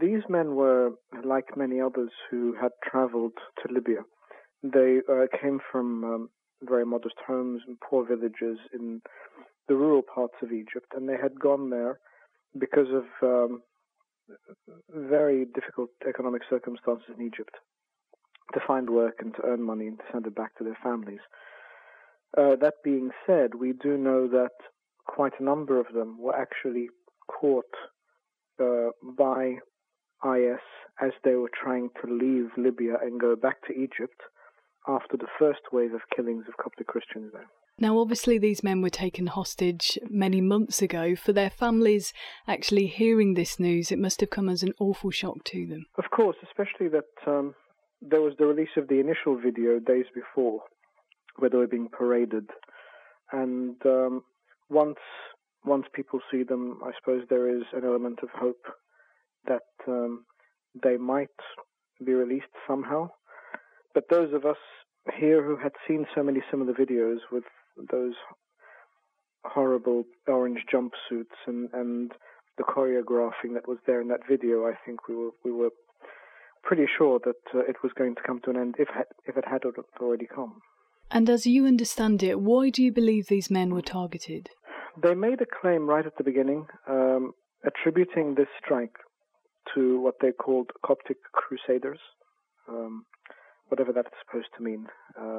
these men were like many others who had traveled to Libya. They came from very modest homes and poor villages in the rural parts of Egypt, and they had gone there because of very difficult economic circumstances in Egypt to find work and to earn money and to send it back to their families. That being said, we do know that quite a number of them were actually caught by IS as they were trying to leave Libya and go back to Egypt after the first wave of killings of Coptic Christians there. Now, obviously, these men were taken hostage many months ago. For their families actually hearing this news, it must have come as an awful shock to them. Of course, especially that there was the release of the initial video days before, where they were being paraded. And once people see them, I suppose there is an element of hope that they might be released somehow. But those of us here who had seen so many similar videos with those horrible orange jumpsuits and the choreographing that was there in that video, I think we were pretty sure that it was going to come to an end if it had already come. And as you understand it, why do you believe these men were targeted? They made a claim right at the beginning, attributing this strike to what they called Coptic Crusaders, whatever that's supposed to mean,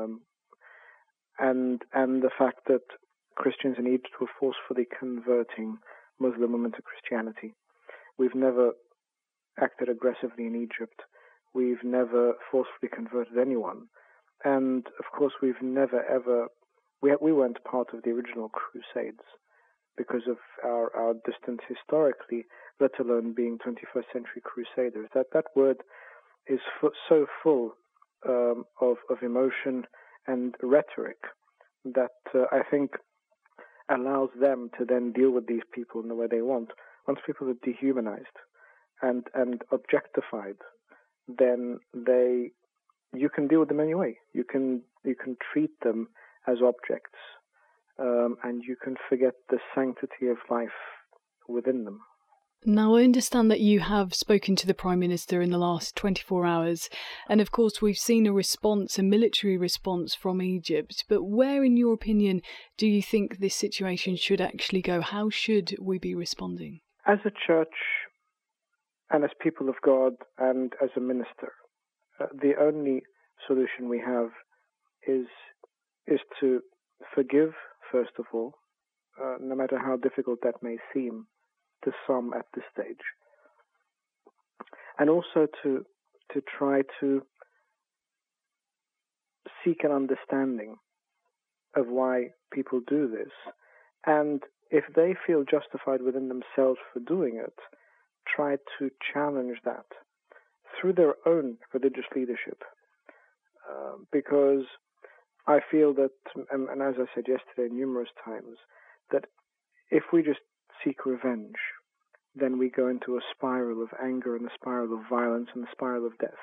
and the fact that Christians in Egypt were forcefully converting Muslim women to Christianity. We've never acted aggressively in Egypt. We've never forcefully converted anyone. And, of course, we've never ever... We weren't part of the original Crusades because of our distance historically, let alone being 21st century Crusaders. That word is so full of emotion and rhetoric that I think allows them to then deal with these people in the way they want. Once people are dehumanized and objectified, then you can deal with them anyway. You can treat them as objects, and you can forget the sanctity of life within them. Now, I understand that you have spoken to the Prime Minister in the last 24 hours, and of course we've seen a military response from Egypt, but where, in your opinion, do you think this situation should actually go? How should we be responding? As a church, and as people of God, and as a minister, the only solution we have is to forgive, first of all, no matter how difficult that may seem to some at this stage, and also to try to seek an understanding of why people do this, and if they feel justified within themselves for doing it, try to challenge that through their own religious leadership, because I feel that, and as I said yesterday numerous times, that if we just seek revenge, then we go into a spiral of anger and a spiral of violence and a spiral of death.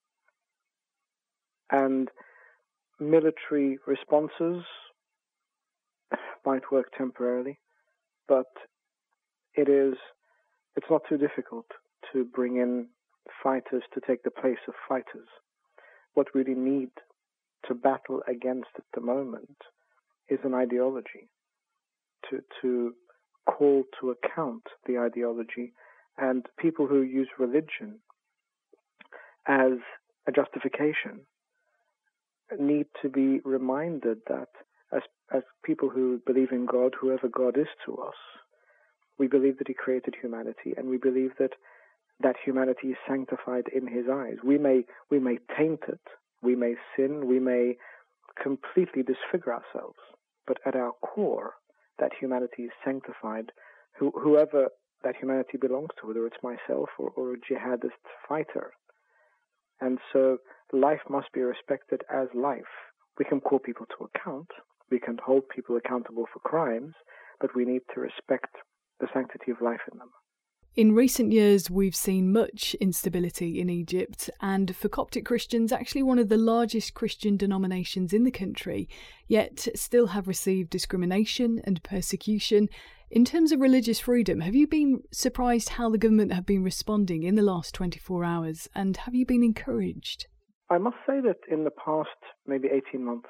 And military responses might work temporarily, but it's not too difficult to bring in fighters to take the place of fighters. What we really need to battle against at the moment is an ideology, to call to account the ideology, and people who use religion as a justification need to be reminded that as people who believe in God, whoever God is to us, we believe that He created humanity, and we believe that humanity is sanctified in His eyes. We may taint it, we may sin, we may completely disfigure ourselves, but at our core, that humanity is sanctified. Whoever that humanity belongs to, whether it's myself or a jihadist fighter. And so life must be respected as life. We can call people to account, we can hold people accountable for crimes, but we need to respect the sanctity of life in them. In recent years, we've seen much instability in Egypt, and for Coptic Christians, actually one of the largest Christian denominations in the country, yet still have received discrimination and persecution. In terms of religious freedom, have you been surprised how the government have been responding in the last 24 hours, and have you been encouraged? I must say that in the past maybe 18 months,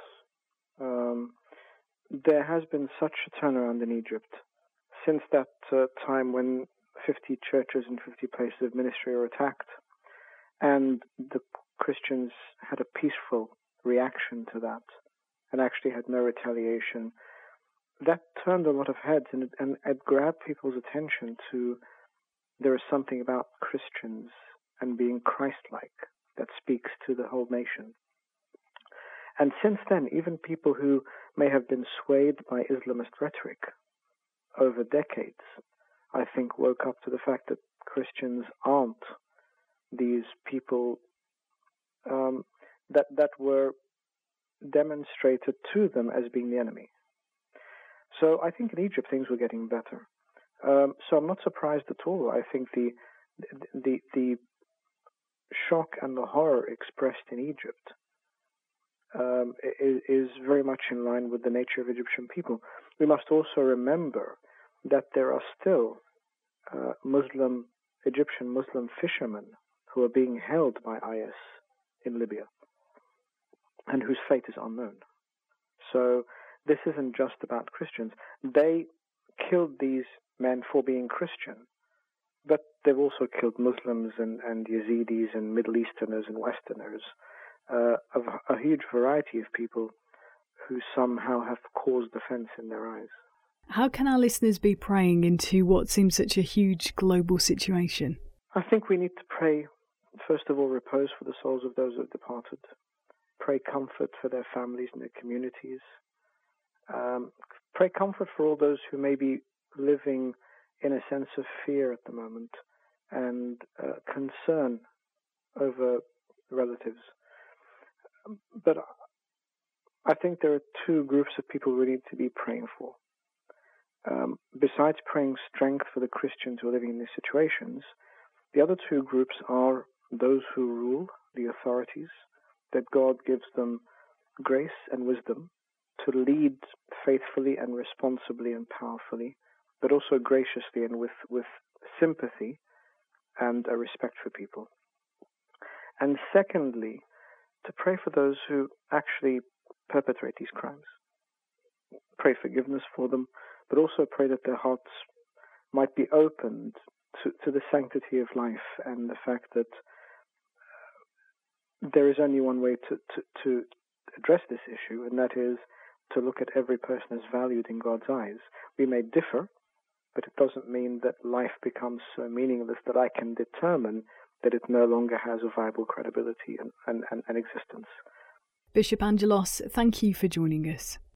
there has been such a turnaround in Egypt. Since that time when 50 churches and 50 places of ministry were attacked, and the Christians had a peaceful reaction to that and actually had no retaliation, that turned a lot of heads and it grabbed people's attention to there is something about Christians and being Christ-like that speaks to the whole nation. And since then, even people who may have been swayed by Islamist rhetoric over decades, I think, woke up to the fact that Christians aren't these people that were demonstrated to them as being the enemy. So I think in Egypt things were getting better. So I'm not surprised at all. I think the shock and the horror expressed in Egypt is very much in line with the nature of Egyptian people. We must also remember that there are still Egyptian Muslim fishermen who are being held by IS in Libya and whose fate is unknown. So this isn't just about Christians. They killed these men for being Christian, but they've also killed Muslims and Yazidis and Middle Easterners and Westerners, of a huge variety of people who somehow have caused offense in their eyes. How can our listeners be praying into what seems such a huge global situation? I think we need to pray, first of all, repose for the souls of those who have departed. Pray comfort for their families and their communities. Pray comfort for all those who may be living in a sense of fear at the moment and concern over relatives. But I think there are two groups of people we need to be praying for. Besides praying strength for the Christians who are living in these situations, the other two groups are those who rule, the authorities, that God gives them grace and wisdom to lead faithfully and responsibly and powerfully, but also graciously and with sympathy and a respect for people. And secondly, to pray for those who actually perpetrate these crimes. Pray forgiveness for them, but also pray that their hearts might be opened to the sanctity of life and the fact that there is only one way to address this issue, and that is to look at every person as valued in God's eyes. We may differ, but it doesn't mean that life becomes so meaningless that I can determine that it no longer has a viable credibility and existence. Bishop Angelos, thank you for joining us.